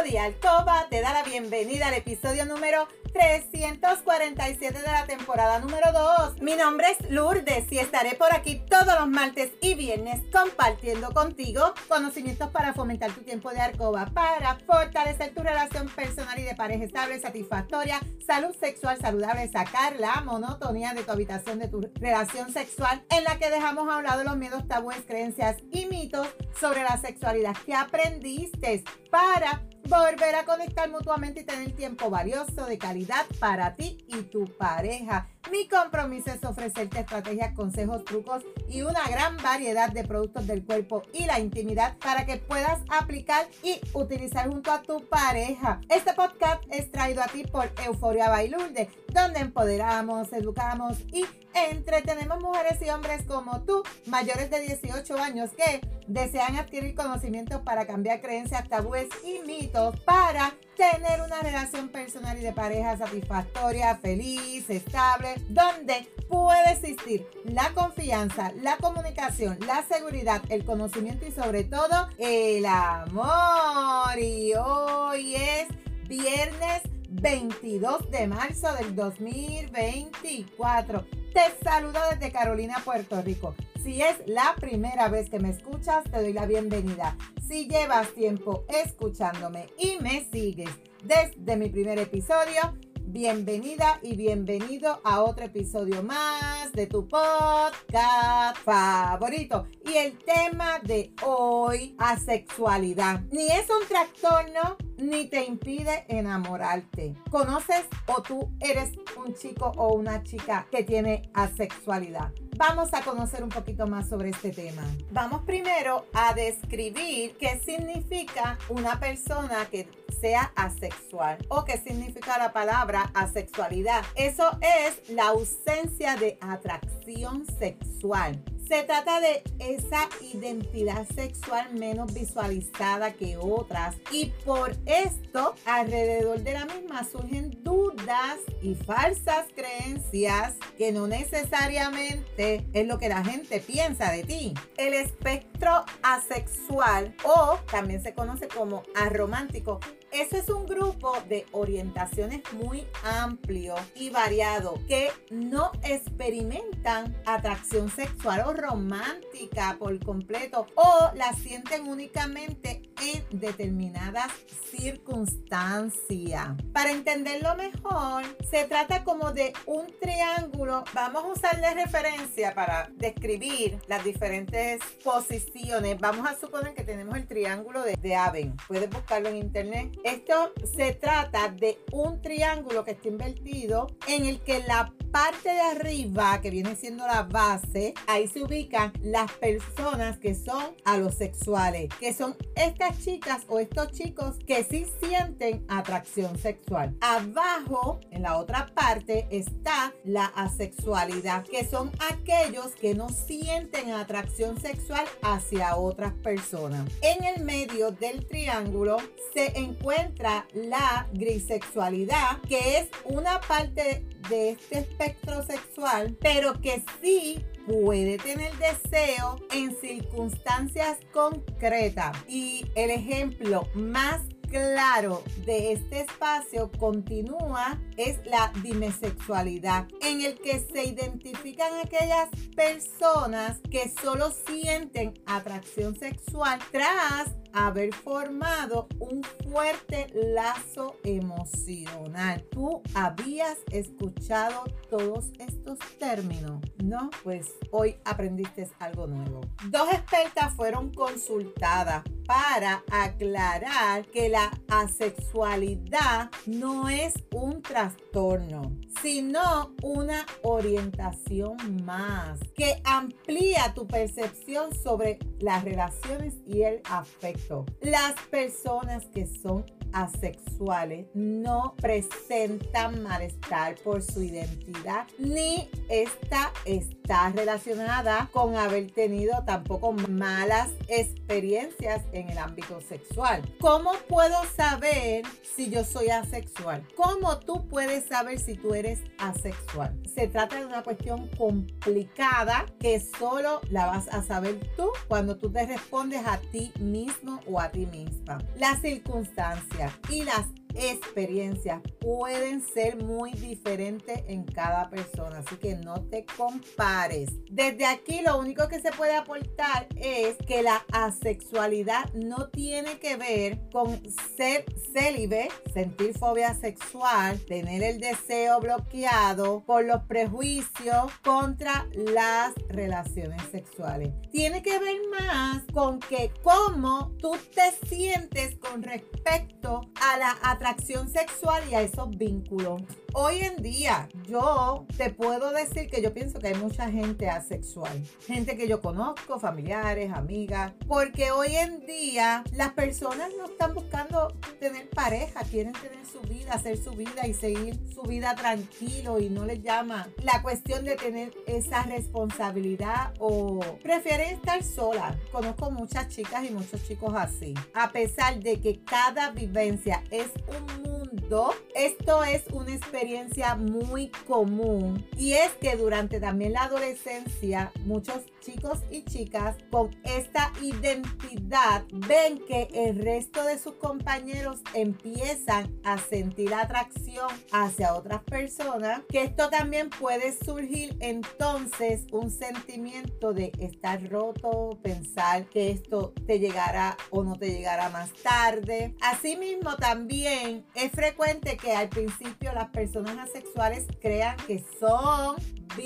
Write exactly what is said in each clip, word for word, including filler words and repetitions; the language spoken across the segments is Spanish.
Cody Alcoba te da la bienvenida al episodio número trescientos cuarenta y siete de la temporada número dos. Mi nombre es Lourdes y estaré por aquí todos los martes y viernes compartiendo contigo conocimientos para fomentar tu tiempo de alcoba, para fortalecer tu relación personal y de pareja estable, satisfactoria, salud sexual saludable, sacar la monotonía de tu habitación, de tu relación sexual, en la que dejamos a un lado los miedos, tabúes, creencias y mitos sobre la sexualidad que aprendiste, para volver a conectar mutuamente y tener tiempo valioso de calidad para ti y tu pareja. Mi compromiso es ofrecerte estrategias, consejos, trucos y una gran variedad de productos del cuerpo y la intimidad para que puedas aplicar y utilizar junto a tu pareja. Este podcast es traído a ti por Euforia by Lourdes, donde empoderamos, educamos y entretenemos mujeres y hombres como tú, mayores de dieciocho años, que desean adquirir conocimientos para cambiar creencias, tabúes y mitos para tener una relación personal y de pareja satisfactoria, feliz, estable, donde puede existir la confianza, la comunicación, la seguridad, el conocimiento y sobre todo el amor. Y hoy es viernes veintidós de marzo del dos mil veinticuatro. Te saludo desde Carolina, Puerto Rico. Si es la primera vez que me escuchas, te doy la bienvenida. Si llevas tiempo escuchándome y me sigues desde mi primer episodio, bienvenida y bienvenido a otro episodio más de tu podcast favorito. Y el tema de hoy, asexualidad. Ni es un trastorno, ni te impide enamorarte. ¿Conoces o tú eres un chico o una chica que tiene asexualidad? Vamos a conocer un poquito más sobre este tema. Vamos primero a describir qué significa una persona que sea asexual o qué significa la palabra asexualidad. Eso es la ausencia de atracción sexual. Se trata de esa identidad sexual menos visualizada que otras y por esto alrededor de la misma surgen dudas y falsas creencias que no necesariamente es lo que la gente piensa de ti. El espectro asexual, o también se conoce como aromántico, eso es un grupo de orientaciones muy amplio y variado que no experimentan atracción sexual o romántica por completo o la sienten únicamente en determinadas circunstancias. Para entenderlo mejor, se trata como de un triángulo. Vamos a usar de referencia para describir las diferentes posiciones. Vamos a suponer que tenemos el triángulo de, de Aven. Puedes buscarlo en internet. Esto se trata de un triángulo que está invertido en el que la parte de arriba, que viene siendo la base, ahí se ubican las personas que son alosexuales, que son estas chicas o estos chicos que sí sienten atracción sexual. Abajo, en la otra parte, está la asexualidad, que son aquellos que no sienten atracción sexual hacia otras personas. En el medio del triángulo se encuentra la grisexualidad, que es una parte de este espectro sexual, pero que sí puede tener deseo en circunstancias concretas. Y el ejemplo más claro de este espacio continúa es la dimesexualidad, en el que se identifican aquellas personas que solo sienten atracción sexual tras haber formado un fuerte lazo emocional. ¿Tú habías escuchado todos estos términos? ¿No? Pues hoy aprendiste algo nuevo. Dos expertas fueron consultadas para aclarar que la asexualidad no es un trastorno, sino una orientación más que amplía tu percepción sobre las relaciones y el afecto. Las personas que son asexuales no presentan malestar por su identidad, ni esta está relacionada con haber tenido tampoco malas experiencias en el ámbito sexual. ¿Cómo puedo saber si yo soy asexual? ¿Cómo tú puedes saber si tú eres asexual? Se trata de una cuestión complicada que solo la vas a saber tú cuando tú te respondes a ti mismo o a ti misma. Las circunstancias. vivencias y las experiencias pueden ser muy diferentes en cada persona, así que no te compares. Desde aquí lo único que se puede aportar es que la asexualidad no tiene que ver con ser célibe, sentir fobia sexual, tener el deseo bloqueado por los prejuicios contra las relaciones sexuales. Tiene que ver más con que cómo tú te sientes con respecto a la atracción sexual y a esos vínculos. Hoy en día yo te puedo decir que yo pienso que hay mucha gente asexual, gente que yo conozco, familiares, amigas, porque hoy en día las personas no están buscando tener pareja, quieren tener su vida, hacer su vida y seguir su vida tranquilo, y no les llama la cuestión de tener esa responsabilidad o prefieren estar solas. Conozco muchas chicas y muchos chicos así. A pesar de que cada vivencia es un mundo, esto es una experiencia muy común, y es que durante también la adolescencia muchos chicos y chicas con esta identidad ven que el resto de sus compañeros empiezan a sentir atracción hacia otras personas, que esto también puede surgir entonces un sentimiento de estar roto, pensar que esto te llegará o no te llegará más tarde. Asimismo, también es frecuente que al principio las personas asexuales crean que son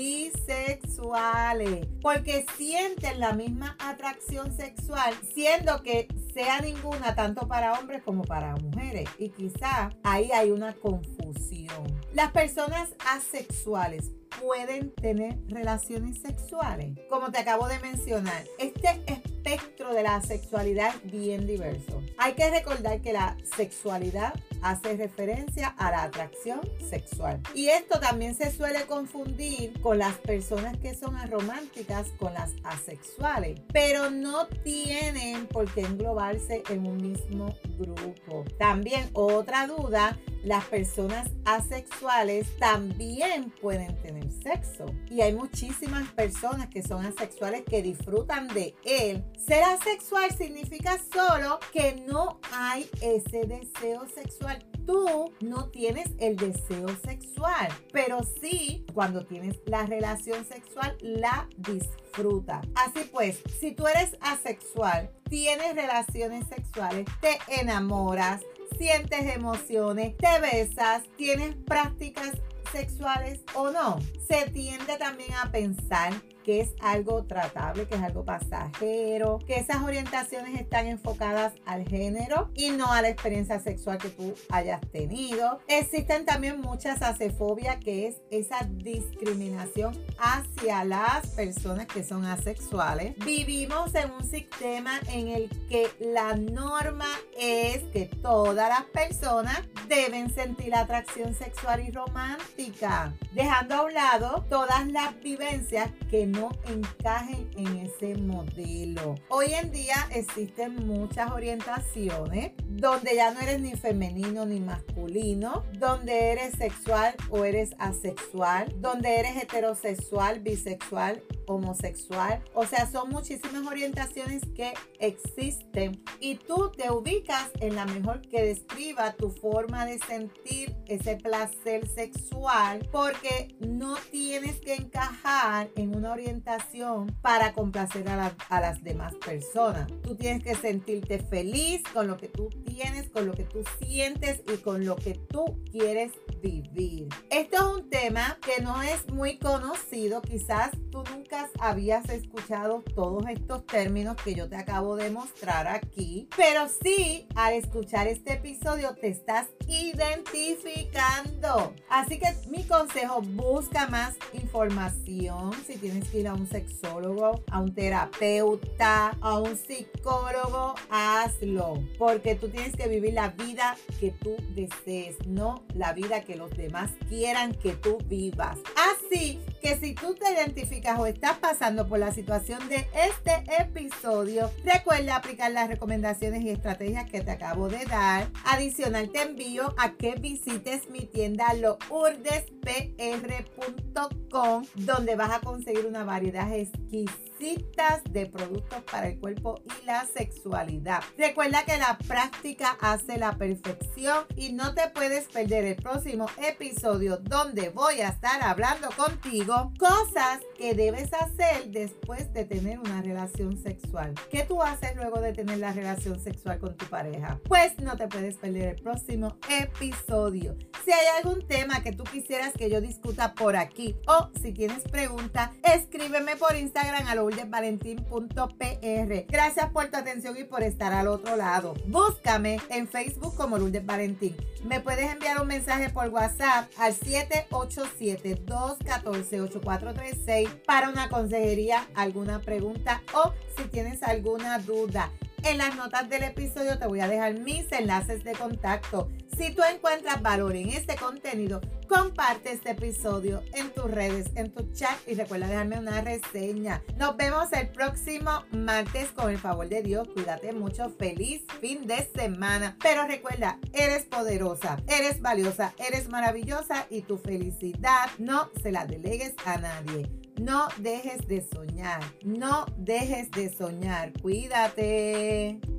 bisexuales porque sienten la misma atracción sexual, siendo que sea ninguna tanto para hombres como para mujeres, y quizá ahí hay una confusión. Las personas asexuales pueden tener relaciones sexuales. Como te acabo de mencionar, este espectro de la sexualidad es bien diverso. Hay que recordar que la sexualidad hace referencia a la atracción sexual, y esto también se suele confundir con las personas que son arománticas con las asexuales, pero no tienen por qué englobarse en un mismo grupo. También otra duda: las personas asexuales también pueden tener sexo, y hay muchísimas personas que son asexuales que disfrutan de él. Ser asexual significa solo que no hay ese deseo sexual. Tú no tienes el deseo sexual, pero sí, cuando tienes la relación sexual, la disfrutas. Así pues, si tú eres asexual, tienes relaciones sexuales, te enamoras, sientes emociones, te besas, tienes prácticas sexuales o no, se tiende también a pensar que es algo tratable, que es algo pasajero, que esas orientaciones están enfocadas al género y no a la experiencia sexual que tú hayas tenido. Existen también muchas asexfobia, que es esa discriminación hacia las personas que son asexuales. Vivimos en un sistema en el que la norma es que todas las personas deben sentir atracción sexual y romántica, dejando a un lado todas las vivencias que no no encajen en ese modelo. Hoy en día existen muchas orientaciones donde ya no eres ni femenino ni masculino, donde eres sexual o eres asexual, donde eres heterosexual, bisexual, homosexual. O sea, son muchísimas orientaciones que existen, y tú te ubicas en la mejor que describa tu forma de sentir ese placer sexual, porque no tienes que encajar en una orientación para complacer a, la, a las demás personas. Tú tienes que sentirte feliz con lo que tú tienes, con lo que tú sientes y con lo que tú quieres vivir. Esto es un tema que no es muy conocido. Quizás tú nunca habías escuchado todos estos términos que yo te acabo de mostrar aquí, pero sí, al escuchar este episodio te estás identificando. Así que mi consejo: busca más información. Si tienes que ir a un sexólogo, a un terapeuta, a un psicólogo, hazlo, porque tú tienes que vivir la vida que tú desees, no la vida que los demás quieran que tú vivas. Así que si tú te identificas o estás pasando por la situación de este episodio, recuerda aplicar las recomendaciones y estrategias que te acabo de dar. Adicional, te envío a que visites mi tienda lourdes p r punto com, donde vas a conseguir una variedad exquisita necesitas de productos para el cuerpo y la sexualidad. Recuerda que la práctica hace la perfección y no te puedes perder el próximo episodio donde voy a estar hablando contigo cosas que debes hacer después de tener una relación sexual. ¿Qué tú haces luego de tener la relación sexual con tu pareja? Pues no te puedes perder el próximo episodio. Si hay algún tema que tú quisieras que yo discuta por aquí o si tienes preguntas, escríbeme por Instagram a lourdes valentín punto p r. Gracias por tu atención y por estar al otro lado. Búscame en Facebook como Lourdes Valentín. Me puedes enviar un mensaje por WhatsApp al siete ocho siete, dos uno cuatro, ocho cuatro tres seis para una consejería, alguna pregunta o si tienes alguna duda. En las notas del episodio te voy a dejar mis enlaces de contacto. Si tú encuentras valor en este contenido, comparte este episodio en tus redes, en tu chat y recuerda dejarme una reseña. Nos vemos el próximo martes con el favor de Dios. Cuídate mucho. Feliz fin de semana. Pero recuerda, eres poderosa, eres valiosa, eres maravillosa y tu felicidad no se la delegues a nadie. No dejes de soñar, no dejes de soñar. Cuídate.